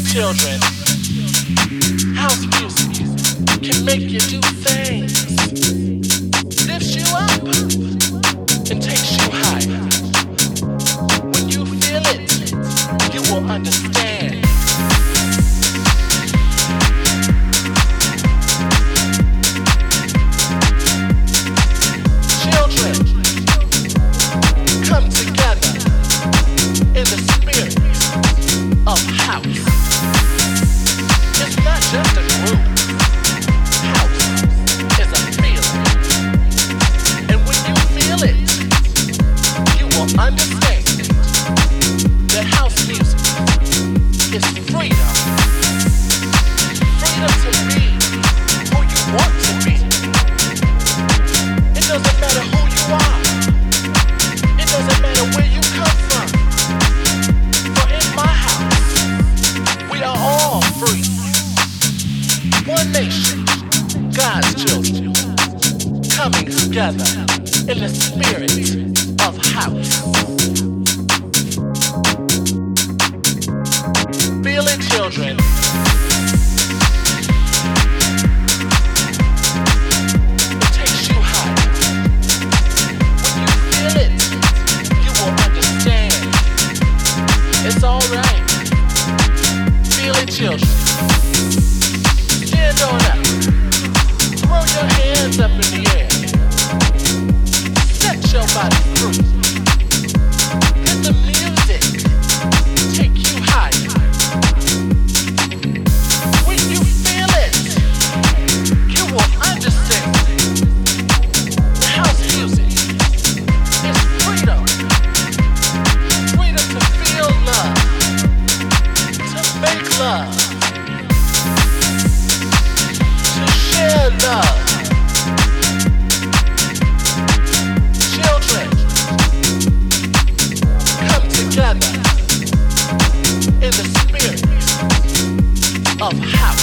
children, house music can make you do things, lifts you up and takes you higher. When you feel it, you will understand. Children, come together in the spirit of house. It's not just a group. House is a feeling. And when you feel it, you will understand that house music is freedom. Freedom to be who you want to be. It doesn't matter who you are. It doesn't matter where you come from. For in my house, we are all free. One nation, God's children, coming together in the spirit of house. Feel it, children. It takes you higher. When you feel it, you will understand. It's alright. Feel it, children. Stand on up. Throw your hands up in the air. Set your body free. Let the music take you higher. When you feel it, you will understand. The house music is freedom. Freedom to feel love. To make love. Share love. Children, come together in the spirit of house.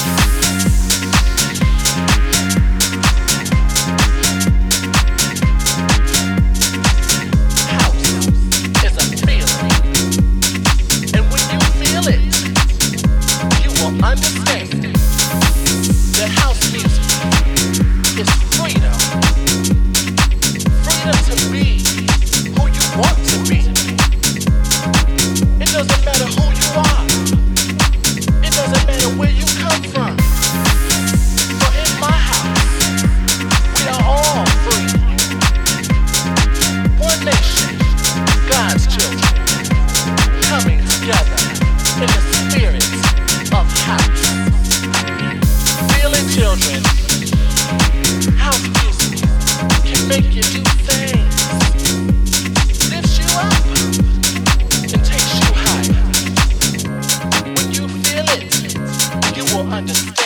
House is a feeling. And when you feel it, you will understand that house music is freedom. Freedom to be who you want to be. It doesn't matter who you are. It doesn't matter where you come from. For in my house, we are all free. One nation, God's children, coming together in the spirit of house. Feel it, children. House music can make you do things, lifts you up and takes you higher. When you feel it, you will understand.